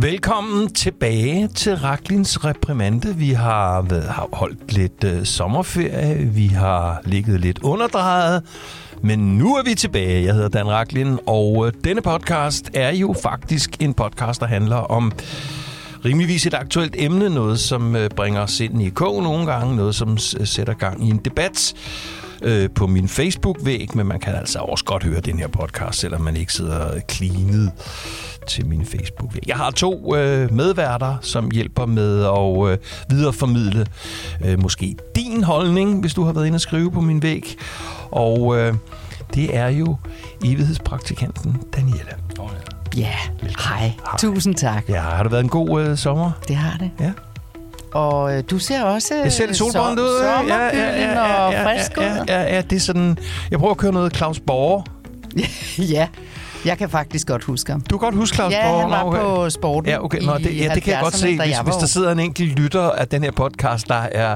Velkommen tilbage til Raklins Reprimande. Vi har holdt lidt sommerferie, vi har ligget lidt underdrejet, men nu er vi tilbage. Jeg hedder Dan Raklin, og denne podcast er jo faktisk en podcast, der handler om rimeligvis et aktuelt emne, noget som bringer os ind i kog nogle gange, noget som sætter gang i en debat på min Facebook-væg, men man kan altså også godt høre den her podcast, selvom man ikke sidder cleanet til min Facebook-væg. Jeg har 2 medværter, som hjælper med at videreformidle måske din holdning, hvis du har været inde og skrive på min væg. Og det er jo evighedspraktikanten Danielle. Ja, hej. Tusind tak. Ja, har det været en god sommer? Det har det. Ja. Og du ser også jeg ser lidt solbrændt ud. Sommerfylden og frisk ud. Ja, det er sådan... Jeg prøver at køre noget Claus Borger. Ja, jeg kan faktisk godt huske ham. Du kan godt huske Claus Borger? Ja, han var på sporten. Ja, okay. Nå, det kan jeg godt se. Hvis der sidder en enkelt lytter af den her podcast, der er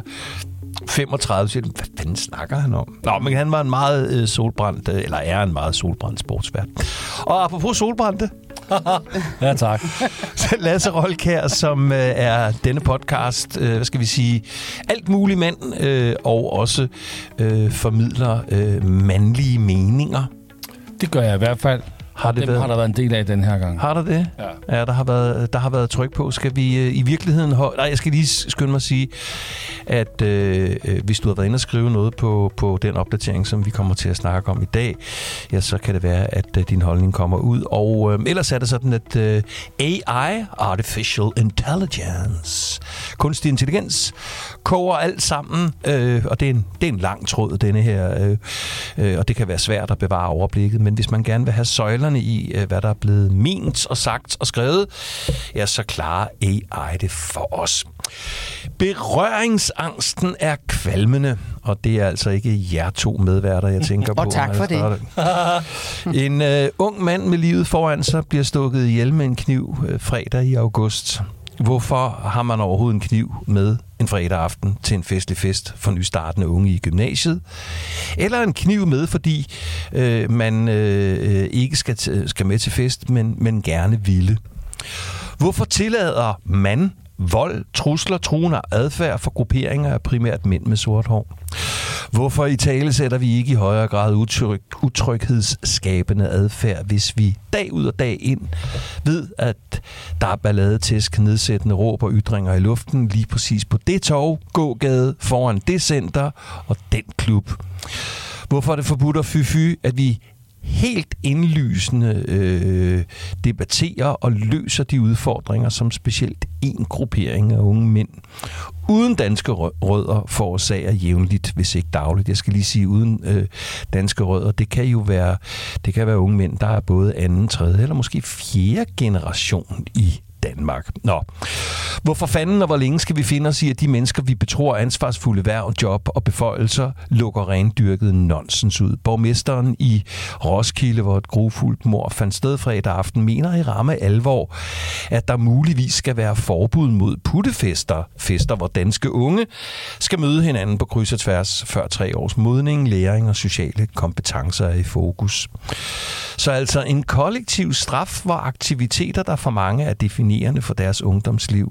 35, så hvad fanden snakker han om? Nå, men han var en meget solbrændt, eller er en meget solbrændt sportsvært. Og apropos solbrændte. Ja, tak. Lasse Rolkær, som er denne podcast, hvad skal vi sige, alt mulig mand, og også formidler mandlige meninger. Det gør jeg i hvert fald. Har der været en del af den her gang. Har der det? Ja, der har været tryk på. Skal vi i virkeligheden... Nej, jeg skal lige skynde mig at sige, at hvis du har været inde og skrive noget på den opdatering, som vi kommer til at snakke om i dag, ja, så kan det være, at din holdning kommer ud. Og ellers er det sådan, at AI, Artificial Intelligence, kunstig intelligens, koger alt sammen, og det er en lang tråd, denne her, og det kan være svært at bevare overblikket, men hvis man gerne vil have søjlerne i, hvad der er blevet ment og sagt og skrevet, ja, så klarer AI det for os. Berøringsangsten er kvalmende, og det er altså ikke jer 2 medværter, jeg tænker på. Og tak for det. En ung mand med livet foran sig bliver stukket ihjel med en kniv fredag i august. Hvorfor har man overhovedet en kniv med en fredag aften til en festlig fest for nystartende unge i gymnasiet? Eller en kniv med, fordi man ikke skal med til fest, men gerne ville? Hvorfor tillader man vold, trusler, truende adfærd for grupperinger af primært mænd med sort hår? Hvorfor italesætter vi ikke i højere grad utryghedsskabende adfærd, hvis vi dag ud og dag ind ved, at der er balladetæsk, nedsættende råb og ytringer i luften lige præcis på det torv, gågade, foran det center og den klub? Hvorfor er det forbudt at fy, at vi helt indlysende debatterer og løser de udfordringer, som specielt en gruppering af unge mænd uden danske rødder forårsager jævnligt, hvis ikke dagligt. Jeg skal lige sige uden danske rødder. Det kan jo være unge mænd, der er både anden, tredje eller måske 4. generation i Danmark. Nå. Hvorfor fanden og hvor længe skal vi finde os i, at de mennesker, vi betror ansvarsfulde hverv, job og beføjelser, lukker rendyrket nonsens ud? Borgmesteren i Roskilde, hvor et grufuldt mord fandt sted fredag aften, mener i ramme alvor, at der muligvis skal være forbud mod puttefester. Fester, hvor danske unge skal møde hinanden på kryds og tværs før 3 års modning, læring og sociale kompetencer er i fokus. Så altså en kollektiv straf, hvor aktiviteter, der for mange er definerende for deres ungdomsliv.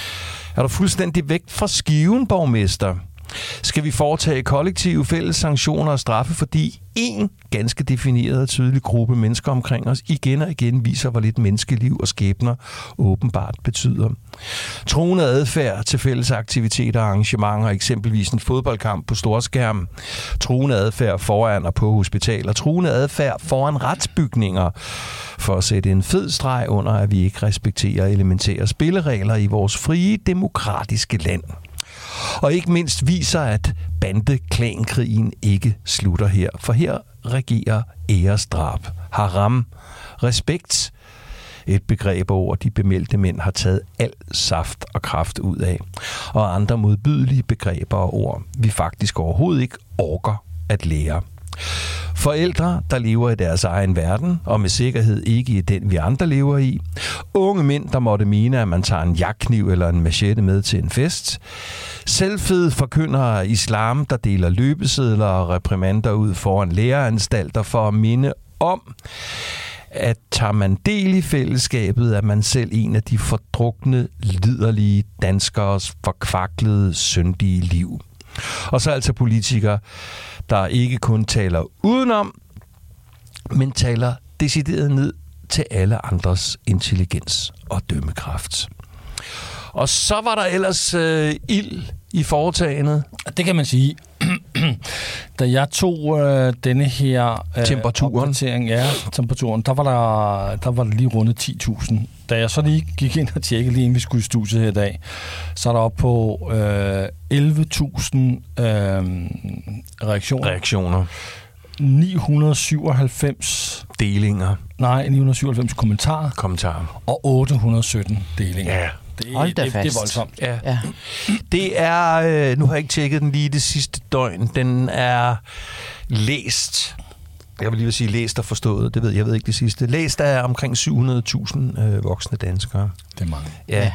Er du fuldstændig væk fra skiven, borgmester? Skal vi foretage kollektive fælles sanktioner og straffe, fordi en ganske defineret og tydelig gruppe mennesker omkring os igen og igen viser, hvor lidt menneskeliv og skæbner åbenbart betyder? Truende adfærd til fælles aktiviteter og arrangementer, eksempelvis en fodboldkamp på storskærm, truende adfærd foran og på hospitaler, truende adfærd foran retsbygninger, for at sætte en fed streg under, at vi ikke respekterer elementære spilleregler i vores frie, demokratiske land. Og ikke mindst viser, at bandeklankrigen ikke slutter her. For her regerer æresdrab, haram, respekt, et begreb over de bemeldte mænd har taget al saft og kraft ud af, og andre modbydelige begreber og ord, vi faktisk overhovedet ikke orker at lære. Forældre, der lever i deres egen verden, og med sikkerhed ikke i den, vi andre lever i. Unge mænd, der måtte mene, at man tager en jagtkniv eller en machete med til en fest. Selvfede forkyndere af islam, der deler løbesedler og reprimander ud foran læreranstalter for at minde om, at tager man del i fællesskabet, er man selv en af de fordrukne, liderlige danskers forkvaklede, syndige liv. Og så altså politikere, der ikke kun taler udenom, men taler decideret ned til alle andres intelligens og dømmekraft. Og så var der ellers ild i foretagendet. Det kan man sige. Da jeg tog denne her temperaturen, der var der lige rundet 10.000. Da jeg så lige gik ind og tjekkede lige inden vi skulle i studiet her i dag, så er der oppe på 11.000 reaktioner. 997 delinger. Nej, 997 kommentarer. Og 817 delinger. Ja. Det er voldsomt. Ja. Det er, nu har jeg ikke tjekket den lige det sidste døgn, den er læst. Jeg vil lige sige læst og forstået, jeg ved ikke det sidste. Læst af omkring 700.000 voksne danskere. Det er mange. Ja.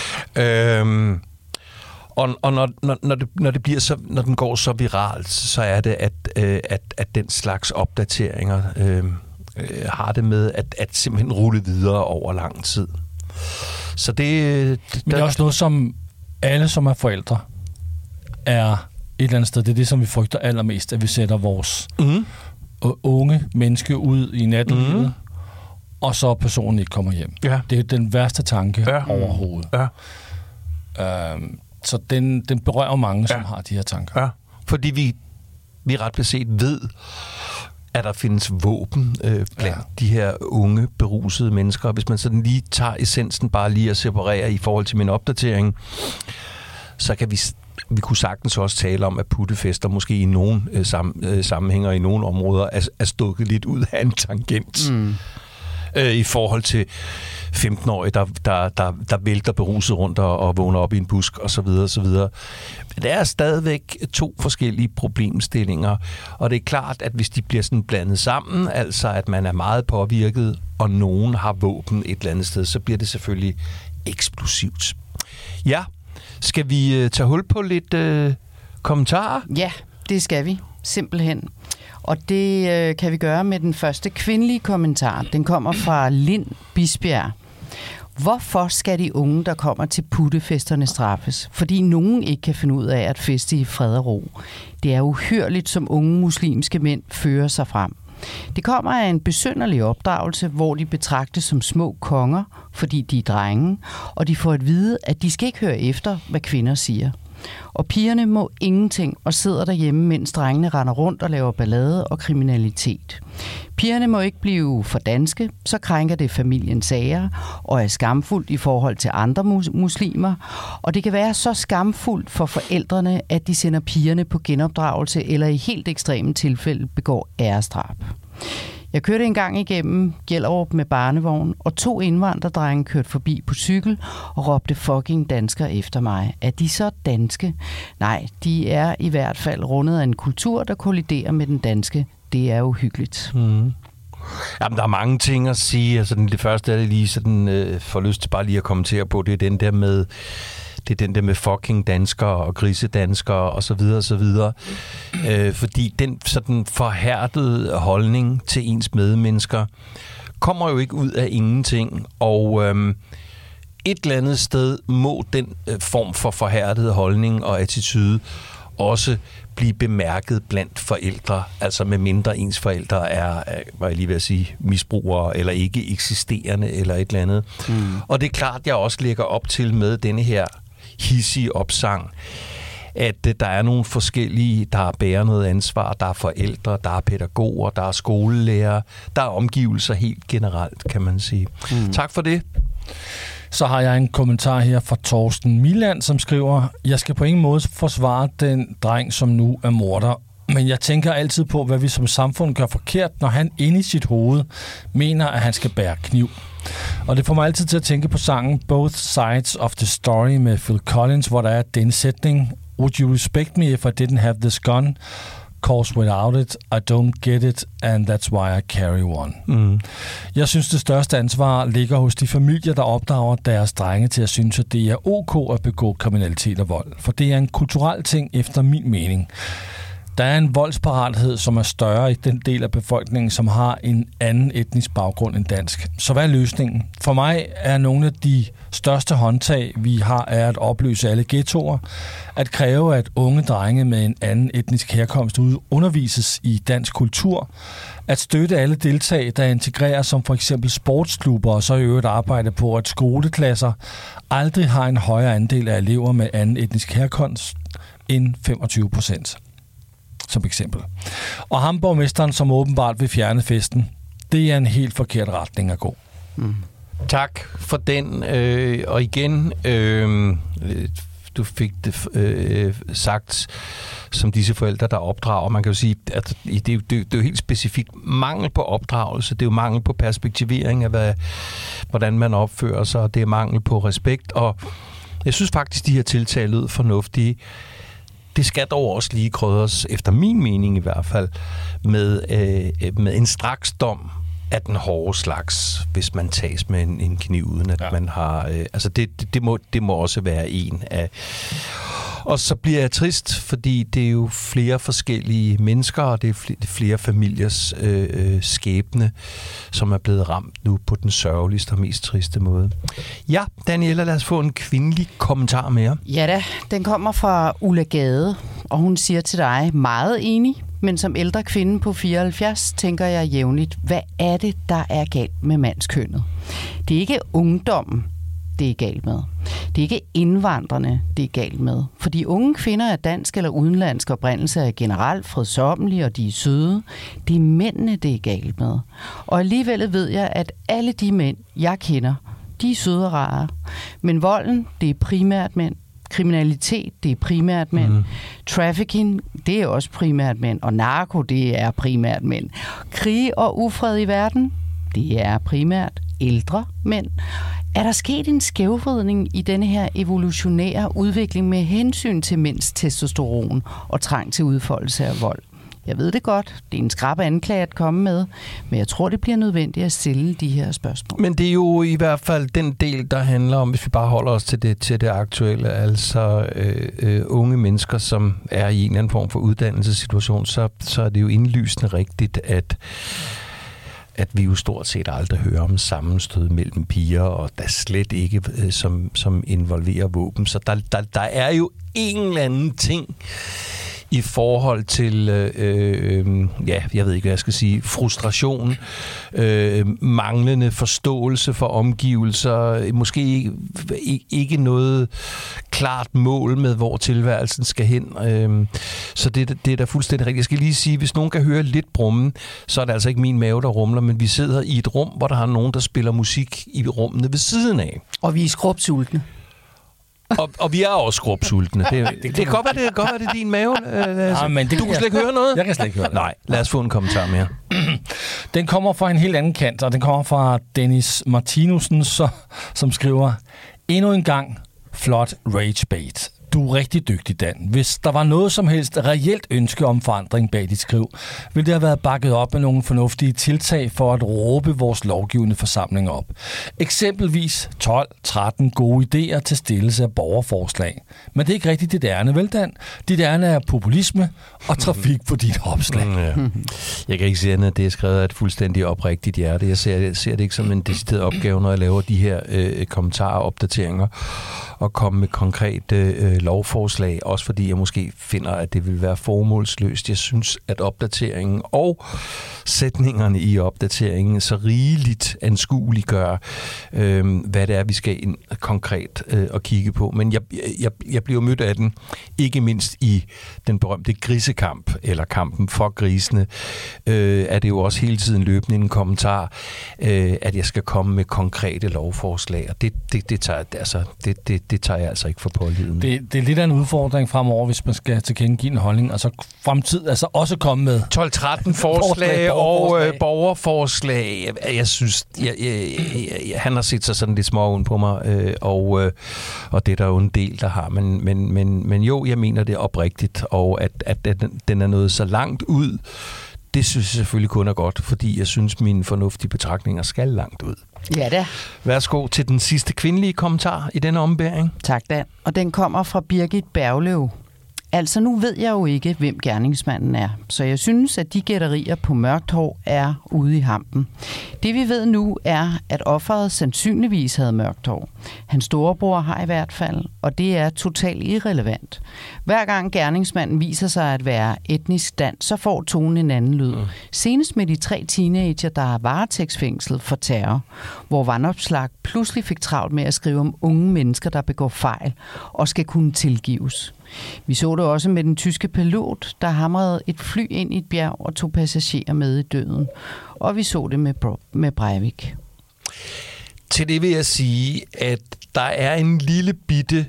Og når det bliver så, når den går så viralt, så er det, at den slags opdateringer har det med at simpelthen rulle videre over lang tid. Så men det er også noget, som alle, som er forældre, er et eller andet sted. Det er det, som vi frygter allermest, at vi sætter vores unge menneske ud i nattelivet, og så personen ikke kommer hjem. Ja. Det er den værste tanke overhovedet. Ja. Så den berører mange, som har de her tanker. Ja. Fordi vi ret beset ved, at der findes våben blandt de her unge, berusede mennesker. Hvis man sådan lige tager essensen bare lige at separere i forhold til min opdatering, så kan vi kunne sagtens også tale om, at puttefester måske i nogle sammenhænger i nogle områder er stukket lidt ud af en tangent. I forhold til 15-årige, der vælter beruset rundt og vågner op i en busk, og så videre, og så videre. Men der er stadigvæk to forskellige problemstillinger, og det er klart, at hvis de bliver sådan blandet sammen, altså at man er meget påvirket, og nogen har våben et eller andet sted, så bliver det selvfølgelig eksplosivt. Ja, skal vi tage hul på lidt kommentarer? Ja, det skal vi. Simpelthen. Og det kan vi gøre med den første kvindelige kommentar. Den kommer fra Lind Bisbjerg. Hvorfor skal de unge, der kommer til puttefesterne, straffes? Fordi nogen ikke kan finde ud af at feste i fred og ro. Det er uhyrligt, som unge muslimske mænd fører sig frem. Det kommer af en besynderlig opdragelse, hvor de betragtes som små konger, fordi de er drenge, og de får at vide, at de skal ikke høre efter, hvad kvinder siger. Og pigerne må ingenting og sidder derhjemme, mens drengene render rundt og laver ballade og kriminalitet. Pigerne må ikke blive for danske, så krænker det familiens sager og er skamfuldt i forhold til andre muslimer. Og det kan være så skamfuldt for forældrene, at de sender pigerne på genopdragelse eller i helt ekstreme tilfælde begår æresdrab. Jeg kørte engang igennem Gellerup med barnevogn, og 2 indvandrerdrenge kørte forbi på cykel og råbte fucking dansker efter mig. Er de så danske? Nej, de er i hvert fald rundet af en kultur, der kolliderer med den danske. Det er uhyggeligt. Jamen, der er mange ting at sige. Altså, det første er det lige sådan, får lyst til bare lige at kommentere på, det er den der med fucking danskere og grisedanskere og så videre og så videre. Fordi den sådan forhærdede holdning til ens medmennesker kommer jo ikke ud af ingenting. Og et eller andet sted må den form for forhærdede holdning og attitude også blive bemærket blandt forældre, altså med mindre ens forældre er, hvad jeg lige vil sige, misbrugere eller ikke eksisterende eller et eller andet. Og det er klart, jeg også lægger op til med denne her hissige opsang, at der er nogle forskellige, der bærer noget ansvar. Der er forældre, der er pædagoger, der er skolelærer, der er omgivelser helt generelt, kan man sige. Tak for det. Så har jeg en kommentar her fra Torsten Miland, som skriver: Jeg skal på ingen måde forsvare den dreng, som nu er morder. Men jeg tænker altid på, hvad vi som samfund gør forkert, når han inde i sit hoved mener, at han skal bære kniv. Og det får mig altid til at tænke på sangen Both Sides of the Story med Phil Collins, hvor der er den sætning: Would you respect me if I didn't have this gun? Cause without it, I don't get it, and that's why I carry one. Jeg synes, det største ansvar ligger hos de familier, der opdrager deres drenge til at synes, at det er ok at begå kriminalitet og vold. For det er en kulturel ting efter min mening. Der er en voldsparathed, som er større i den del af befolkningen, som har en anden etnisk baggrund end dansk. Så hvad er løsningen? For mig er nogle af de største håndtag, vi har, er at opløse alle ghettoer, at kræve, at unge drenge med en anden etnisk herkomst undervises i dansk kultur, at støtte alle deltag, der integrerer som for eksempel sportsklubber, og så i øvrigt arbejde på, at skoleklasser aldrig har en højere andel af elever med anden etnisk herkomst end 25%. Som eksempel. Og ham borgmesteren, som åbenbart vil fjerne festen, det er en helt forkert retning at gå. Tak for den. Og igen, du fik det sagt som disse forældre, der opdrager. Man kan jo sige, at det er jo helt specifikt mangel på opdragelse. Det er jo mangel på perspektivering af, hvordan man opfører sig. Det er mangel på respekt. Og jeg synes faktisk, de her tiltag lød fornuftige. Det skal dog også lige krydres, efter min mening i hvert fald, med en straksdom af den hårde slags, hvis man tages med en kniv, uden at man har... det må også være en af... Og så bliver jeg trist, fordi det er jo flere forskellige mennesker, og det er flere familiers skæbne, som er blevet ramt nu på den sørgeligste og mest triste måde. Ja, Daniela, lad os få en kvindelig kommentar mere. Ja da, den kommer fra Ulla Gade, og hun siger til dig, meget enig, men som ældre kvinde på 74 tænker jeg jævnligt, hvad er det, der er galt med mandskønnet? Det er ikke ungdommen, det er galt med. Det er ikke indvandrerne, det er galt med. For de unge kvinder af dansk eller udenlandsk oprindelse er generelt fredsommelige, og de er søde. Det er mændene, det er galt med. Og alligevel ved jeg, at alle de mænd, jeg kender, de er søde og rare. Men volden, det er primært mænd. Kriminalitet, det er primært mænd. Trafficking, det er også primært mænd. Og narko, det er primært mænd. Krig og ufred i verden, det er primært ældre mænd. Er der sket en skævvridning i denne her evolutionære udvikling med hensyn til mænds testosteron og trang til udfoldelse af vold? Jeg ved det godt, det er en skrap anklage at komme med, men jeg tror, det bliver nødvendigt at stille de her spørgsmål. Men det er jo i hvert fald den del, der handler om, hvis vi bare holder os til det aktuelle, altså unge mennesker, som er i en eller anden form for uddannelsessituation, så er det jo indlysende rigtigt, at vi jo stort set aldrig hører om sammenstød mellem piger, og der slet ikke som involverer våben. Så der er jo en eller anden ting i forhold til, jeg ved ikke, hvad jeg skal sige, frustration, manglende forståelse for omgivelser, måske ikke noget klart mål med, hvor tilværelsen skal hen. Så det er da fuldstændig rigtigt. Jeg skal lige sige, hvis nogen kan høre lidt brummen, så er det altså ikke min mave, der rumler, men vi sidder i et rum, hvor der har nogen, der spiller musik i rummene ved siden af. Og vi er skrubsultne. Og vi er også skrubsultne. Det kan godt være, det er din mave. Men du kan slet ikke høre noget? Jeg kan slet ikke høre noget. Nej, lad os få en kommentar mere. Den kommer fra en helt anden kant, og den kommer fra Dennis Martinussen, som skriver, endnu en gang flot ragebait. Du er rigtig dygtig, Dan. Hvis der var noget som helst reelt ønske om forandring bag dit skriv, ville det have været bakket op med nogle fornuftige tiltag for at råbe vores lovgivende forsamling op. Eksempelvis 12-13 gode idéer til stillelse af borgerforslag. Men det er ikke rigtigt dit ærne, vel, Dan? Dit ærne er populisme og trafik på dit opslag. Ja. Jeg kan ikke sige andet, at det er skrevet af et fuldstændig oprigtigt hjerte. Jeg ser det ikke som en decideret opgave, når jeg laver de her kommentarer og opdateringer og komme med konkrete lovforslag, også fordi jeg måske finder, at det vil være formålsløst. Jeg synes, at opdateringen og sætningerne i opdateringen så rigeligt anskueliggør, hvad det er, vi skal ind konkret og kigge på. Men jeg bliver mødt af den, ikke mindst i den berømte grisekamp, eller kampen for grisene, er det jo også hele tiden løbende en kommentar, at jeg skal komme med konkrete lovforslag, og det tager jeg altså ikke for påliden. Det er lidt af en udfordring fremover, hvis man skal tilkendegive en holdning, altså fremtid, altså også komme med 12-13 forslag og borgerforslag. Jeg synes, han har set sig sådan lidt småuden på mig, og det er der jo en del, der har. Men jo, jeg mener det oprigtigt, og at den er nået så langt ud, det synes jeg selvfølgelig kun er godt, fordi jeg synes, mine fornuftige betragtninger skal langt ud. Ja da. Værsgo til den sidste kvindelige kommentar i denne ombæring. Tak, Dan. Og den kommer fra Birgit Bergløv. Altså, nu ved jeg jo ikke, hvem gerningsmanden er, så jeg synes, at de gætterier på mørkt hår er ude i hampen. Det vi ved nu er, at offeret sandsynligvis havde mørkt hår. Hans storebror har i hvert fald, og det er totalt irrelevant. Hver gang gerningsmanden viser sig at være etnisk dansk, så får tonen en anden lyd. Senest med de 3 teenager, der er varetægtsfængslet for terror, hvor Vandopslag pludselig fik travlt med at skrive om unge mennesker, der begår fejl og skal kunne tilgives. Vi så det også med den tyske pilot, der hamrede et fly ind i et bjerg og tog passagerer med i døden. Og vi så det med Breivik. Til det vil jeg sige, at der er en lille bitte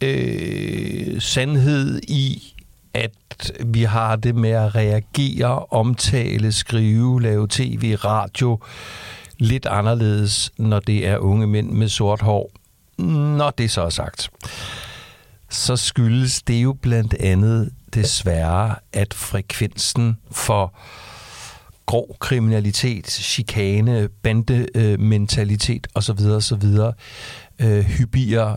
sandhed i, at vi har det med at reagere, omtale, skrive, lave tv, radio lidt anderledes, når det er unge mænd med sort hår. Når det så er sagt, så skyldes det jo blandt andet desværre, at frekvensen for grov kriminalitet, chikane, bandementalitet osv. hyppigere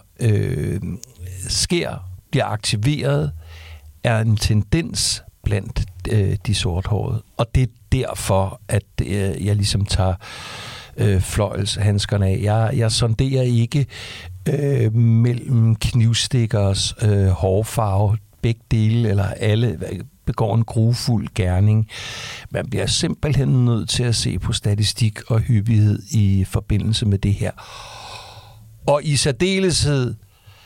sker, bliver aktiveret, er en tendens blandt de sorthårede. Og det er derfor, at jeg ligesom tager fløjelshandskerne af. Jeg sonderer ikke mellem knivstikkers hårfarve, begge dele, eller alle begår en grufuld gerning. Man bliver simpelthen nødt til at se på statistik og hyppighed i forbindelse med det her. Og i særdeleshed,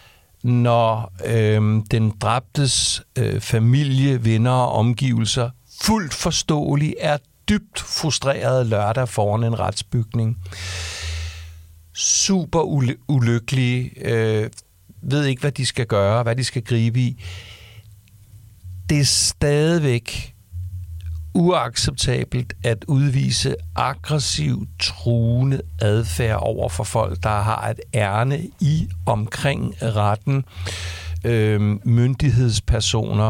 når den dræbtes familie, venner og omgivelser fuldt forståeligt er dybt frustreret lørdag foran en retsbygning. Super ulykkelige, ved ikke, hvad de skal gøre, hvad de skal gribe i. Det er stadigvæk uacceptabelt at udvise aggressiv, truende adfærd over for folk, der har et ærne i omkring retten, myndighedspersoner.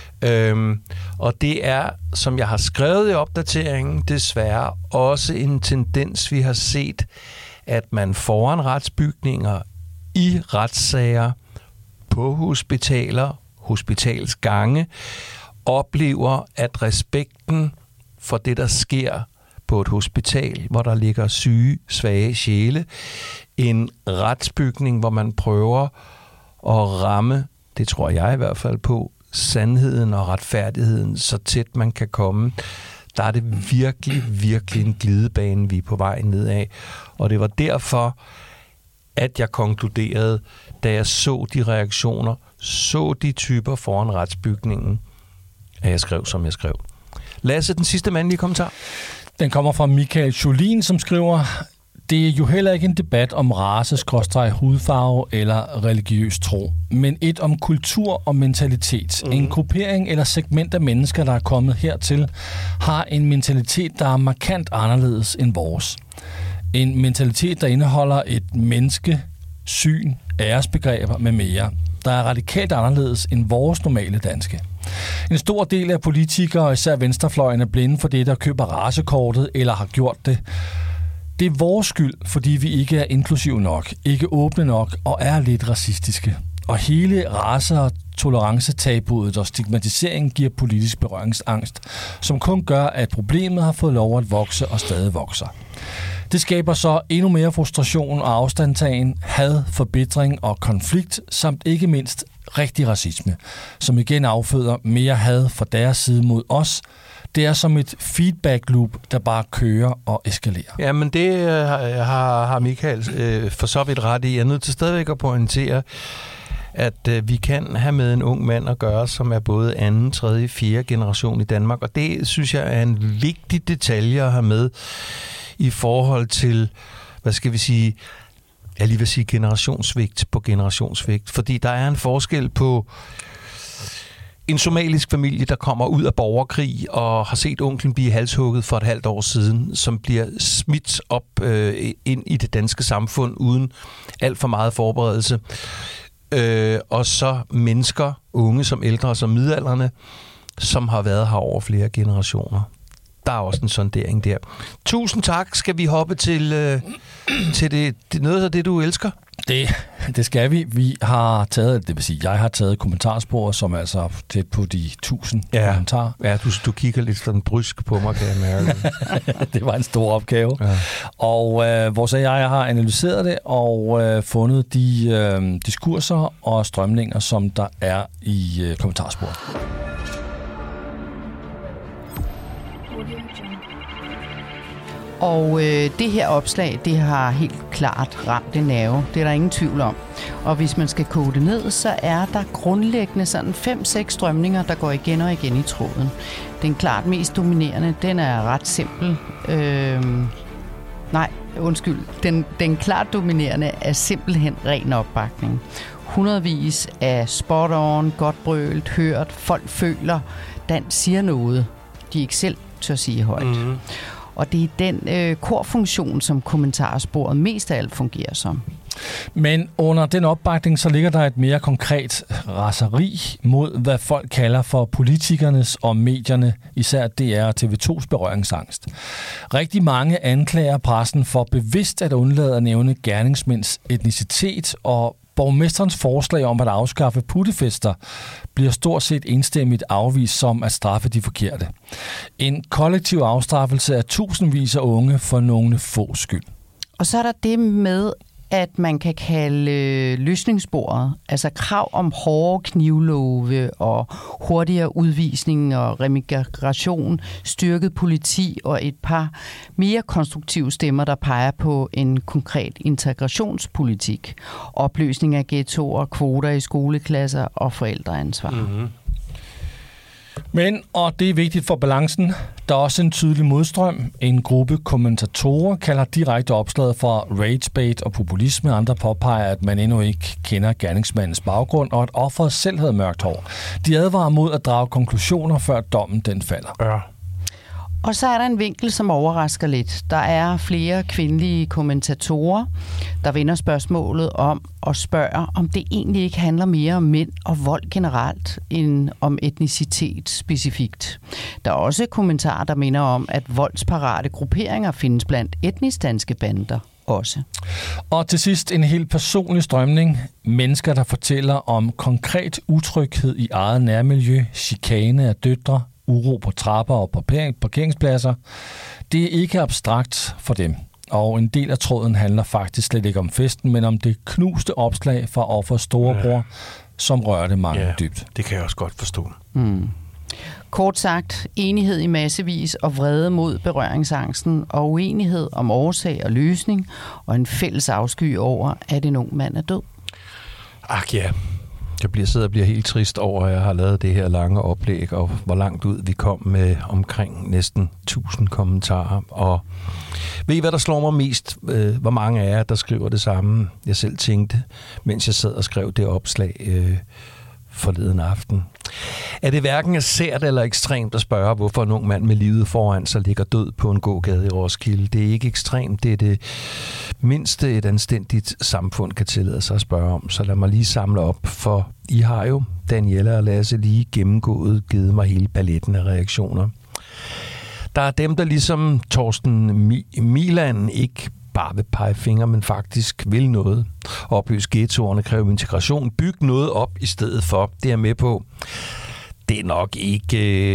Og det er, som jeg har skrevet i opdateringen, desværre også en tendens, vi har set, at man foran retsbygninger, i retssager, på hospitaler, hospitalsgange, oplever, at respekten for det, der sker på et hospital, hvor der ligger syge, svage sjæle, en retsbygning, hvor man prøver at ramme, det tror jeg i hvert fald på, sandheden og retfærdigheden så tæt man kan komme, der er det virkelig en glidebane, vi er på vej nedad. Og det var derfor, at jeg konkluderede, da jeg så de reaktioner, så de typer foran retsbygningen, at jeg skrev, som jeg skrev. Lasse, den sidste mandlige kommentar. Den kommer fra Michael Jolin, som skriver: det er jo heller ikke en debat om race, hudfarve eller religiøs tro, men et om kultur og mentalitet. En gruppering eller segment af mennesker, der er kommet hertil, har en mentalitet, der er markant anderledes end vores. En mentalitet, der indeholder et menneske, syn, æresbegreber med mere, der er radikalt anderledes end vores normale danske. En stor del af politikere, og især venstrefløjen, er blinde for det, der køber racekortet eller har gjort det. Det er vores skyld, fordi vi ikke er inklusive nok, ikke åbne nok og er lidt racistiske. Og hele race- og tolerancetabuet og stigmatisering giver politisk berøringsangst, som kun gør, at problemet har fået lov at vokse og stadig vokser. Det skaber så endnu mere frustration og afstandtagen, had, forbitring og konflikt, samt ikke mindst rigtig racisme, som igen afføder mere had fra deres side mod os. Det er som et feedback loop, der bare kører og eskalerer. Ja, men det har Michael for så vidt ret i. Jeg er nødt til stadigvæk at pointere, at vi kan have med en ung mand at gøre, som er både anden, tredje, fjerde generation i Danmark. Og det synes jeg er en vigtig detalje at have med i forhold til, hvad skal vi sige, jeg lige vil sige generationsvægt på generationsvægt. Fordi der er en forskel på en somalisk familie, der kommer ud af borgerkrig og har set onklen blive halshugget for et halvt år siden, som bliver smidt op ind i det danske samfund uden alt for meget forberedelse. Og så mennesker, unge som ældre som midaldrende, som har været her over flere generationer. der er også en sondering der. Tusind tak. Skal vi hoppe til det noget af det, du elsker? Det skal vi. Vi har taget, det vil sige, jeg har taget kommentarspor, som altså tæt på de 1000 kommentarer. Ja, du kigger lidt sådan brysk på mig, kan jeg mærke. Det var en stor opgave. Ja. Og vores AI har analyseret det og fundet de diskurser og strømninger, som der er i kommentarsporet. Og det her opslag, det har helt klart ramt en nerve. Det er der ingen tvivl om. Og hvis man skal koge det ned, så er der grundlæggende sådan 5-6 strømninger, der går igen og igen i tråden. Den klart mest dominerende, den er ret simpel. Den klart dominerende er simpelthen ren opbakning. Hundredvis af spot on, godt brølt, hørt, folk føler, Dan siger noget, de ikke selv tør sige højt. Mm. Og det er den korfunktion, som kommentarsporet mest af alt fungerer som. Men under den opbakning, så ligger der et mere konkret raseri mod, hvad folk kalder for politikernes og medierne, især DR og TV2's berøringsangst. Rigtig mange anklager pressen for bevidst at undlade at nævne gerningsmænds etnicitet, og borgmesterens forslag om at afskaffe puttefester bliver stort set enstemmigt afvist som at straffe de forkerte. En kollektiv afstraffelse af tusindvis af unge for nogle få skyld. Og så er der det med, at man kan kalde løsningssporet, altså krav om hårde knivlove og hurtigere udvisning og remigration, styrket politi og et par mere konstruktive stemmer, der peger på en konkret integrationspolitik, opløsning af ghettoer, kvoter i skoleklasser og forældreansvar. Mm-hmm. Men, og det er vigtigt for balancen, der er også en tydelig modstrøm. En gruppe kommentatorer kalder direkte opslaget for ragebait og populisme. Andre påpeger, at man endnu ikke kender gerningsmandens baggrund, og at offeret selv havde mørkt hår. De advarer mod at drage konklusioner, før dommen den falder. Ja. Og så er der en vinkel, som overrasker lidt. Der er flere kvindelige kommentatorer, der vender spørgsmålet om og spørger, om det egentlig ikke handler mere om mænd og vold generelt, end om etnicitet specifikt. Der er også kommentarer, der minder om, at voldsparate grupperinger findes blandt etnisk danske bander også. Og til sidst en helt personlig strømning. Mennesker, der fortæller om konkret utryghed i eget nærmiljø, chikane af døtre, uro på trapper og parkeringspladser. Det er ikke abstrakt for dem. Og en del af tråden handler faktisk slet ikke om festen, men om det knuste opslag fra offers storebror, som rørte mange dybt. Det kan jeg også godt forstå. Mm. Kort sagt, enighed i massevis og vrede mod berøringsangsten, og uenighed om årsag og løsning, og en fælles afsky over, at en ung mand er død. Ach ja. Jeg bliver helt trist over, at jeg har lavet det her lange oplæg, og hvor langt ud vi kom med omkring næsten 1000 kommentarer. Og ved I, hvad der slår mig mest? Hvor mange af jer, der skriver det samme, jeg selv tænkte, mens jeg sad og skrev det opslag forleden aften. Er det hverken sært eller ekstremt at spørge, hvorfor en ung mand med livet foran sig ligger død på en gågade i Roskilde? Det er ikke ekstremt, det er det mindste et anstændigt samfund kan tillade sig at spørge om. Så lad mig lige samle op, for I har jo, Daniela og Lasse, lige givet mig hele paletten af reaktioner. Der er dem, der ligesom Torsten Milan ikke bare vil pege fingre, men faktisk vil noget. Opløse ghettoerne, kræve integration, bygge noget op i stedet for. Det er med på. Det er nok ikke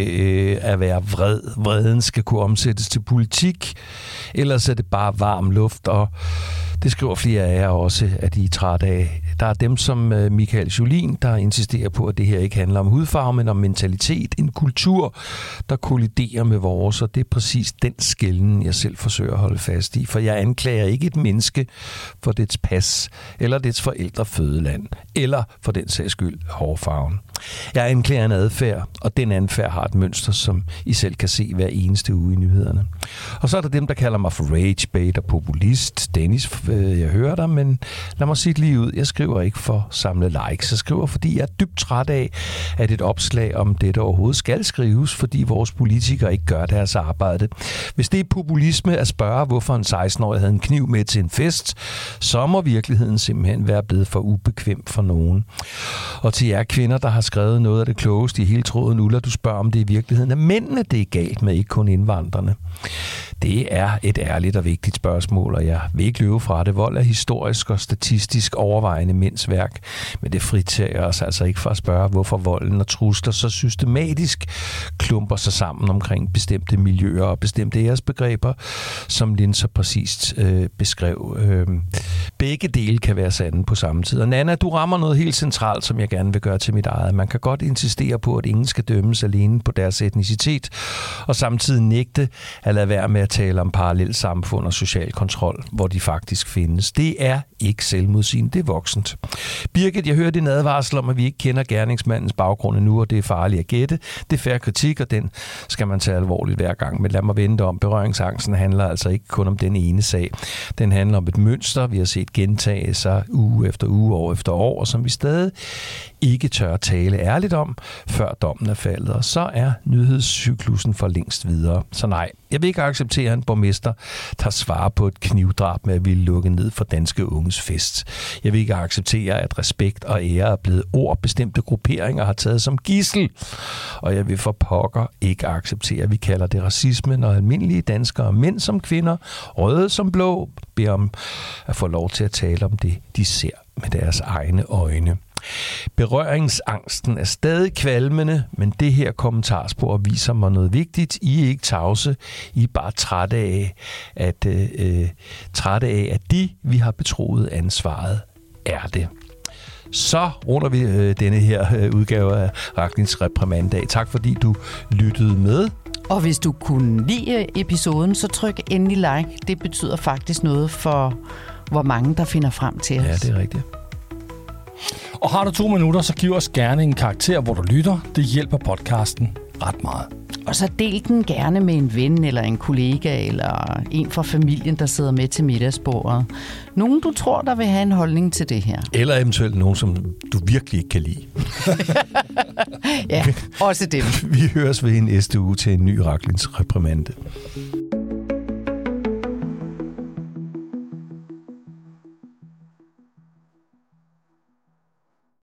at være vred. Vreden skal kunne omsættes til politik. Ellers er det bare varm luft, og det skriver flere af jer også, at I er trætte af. Der er dem som Michael Jolin, der insisterer på, at det her ikke handler om hudfarve, men om mentalitet. En kultur, der kolliderer med vores, og det er præcis den skelnen, jeg selv forsøger at holde fast i. For jeg anklager ikke et menneske for dets pas, eller dets forældre fødeland, eller for den sags skyld hårfarven. Jeg anklager en adfærd, og den adfærd har et mønster, som I selv kan se hver eneste uge i nyhederne. Og så er der dem, der kalder mig for ragebait og populist. Dennis, jeg hører dig, men lad mig sige det lige ud. Jeg skriver skriver ikke for at samle likes. Jeg skriver, fordi jeg er dybt træt af, at et opslag om dette overhovedet skal skrives, fordi vores politikere ikke gør deres arbejde. Hvis det er populisme at spørge, hvorfor en 16-årig havde en kniv med til en fest, så må virkeligheden simpelthen være blevet for ubekvem for nogen. Og til jer kvinder, der har skrevet noget af det klogeste i hele tråden, Ulla, du spørger, om det i virkeligheden er mændene, det er galt med, ikke kun indvandrerne. Det er et ærligt og vigtigt spørgsmål, og jeg vil ikke løbe fra det. Vold er historisk og statistisk overvejende mænds værk, men det fritager os altså ikke for at spørge, hvorfor volden og trusler så systematisk klumper sig sammen omkring bestemte miljøer og bestemte æresbegreber, som Lin så præcist beskrev. Begge dele kan være sande på samme tid. Og Nana, du rammer noget helt centralt, som jeg gerne vil gøre til mit eget. Man kan godt insistere på, at ingen skal dømmes alene på deres etnicitet, og samtidig nægte at lade være med at tale om parallelt samfund og social kontrol, hvor de faktisk findes. Det er ikke selvmodsigende, det er voksent. Birgit, jeg hører din advarsel om, at vi ikke kender gerningsmandens baggrund endnu, og det er farligt at gætte. Det er fair kritik, og den skal man tage alvorligt hver gang. Men lad mig vente om. Berøringsangsten handler altså ikke kun om den ene sag. Den handler om et mønster, vi har set gentage sig uge efter uge, år efter år, og som vi stadig ikke tør tale ærligt om, før dommen er faldet. Og så er nyhedscyklusen for længst videre. Så nej, jeg vil ikke acceptere en borgmester, der svarer på et knivdrab med at ville lukke ned for danske unges fest. Jeg vil ikke acceptere, at respekt og ære er blevet ord, bestemte grupperinger har taget som gidsel. Og jeg vil for pokker ikke acceptere, at vi kalder det racisme, når almindelige danskere, mænd som kvinder, røde som blå, beder om at få lov til at tale om det, de ser med deres egne øjne. Berøringsangsten er stadig kvalmende, men det her kommentarspor viser mig noget vigtigt. I er ikke tavse. I er bare trætte af, at de, vi har betroet ansvaret, er det. Så runder vi denne her udgave af Raklins Reprimandedag. Tak fordi du lyttede med. Og hvis du kunne lide episoden, så tryk endelig like. Det betyder faktisk noget for, hvor mange der finder frem til os. Ja, det er rigtigt. Og har du 2 minutter, så giv os gerne en karakter, hvor du lytter. Det hjælper podcasten ret meget. Og så del den gerne med en ven eller en kollega eller en fra familien, der sidder med til middagsbordet. Nogen, du tror, der vil have en holdning til det her. Eller eventuelt nogen, som du virkelig ikke kan lide. Ja, også dem. Vi høres ved en næste uge til en ny Raklins Reprimande.